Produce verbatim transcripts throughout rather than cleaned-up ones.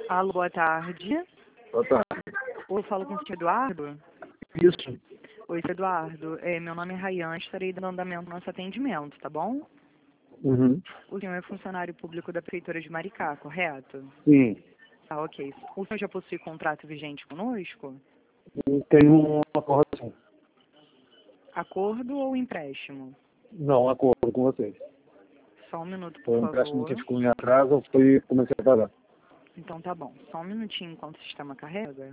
Alô, boa tarde. Boa tarde. Oi, eu falo com o senhor Eduardo? Isso. Oi, senhor Eduardo. É, meu nome é Rayane, estarei dando andamento ao nosso atendimento, tá bom? Uhum. O senhor é funcionário público da Prefeitura de Maricá, correto? Sim. Tá, ok. O senhor já possui contrato vigente conosco? Tem um acordo assim. Acordo ou empréstimo? Não, um acordo com vocês. Só um minuto, por Foi um empréstimo favor. que ficou em atraso, eu fui, comecei a pagar. Então tá bom. Só um minutinho enquanto o sistema carrega.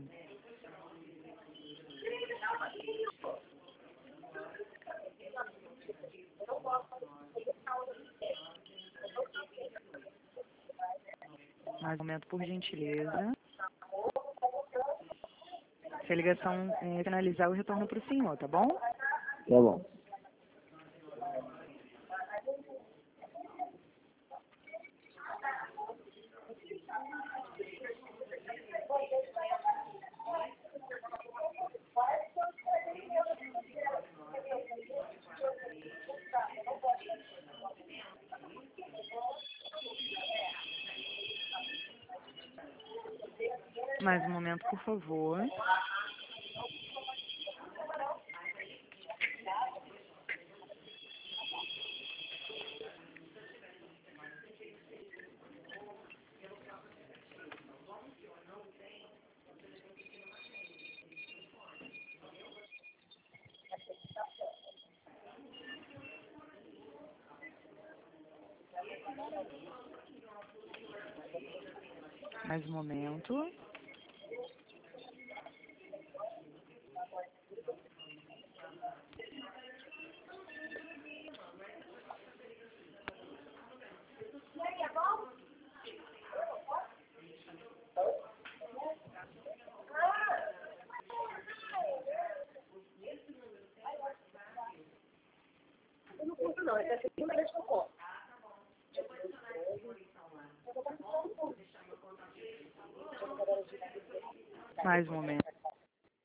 Mais um momento, por gentileza. Se a ligação é, finalizar, eu retorno para o senhor, tá bom? Tá bom. Mais um momento, por favor. Mais um momento. Não, essa é a segunda vez que eu compro. Mais um momento.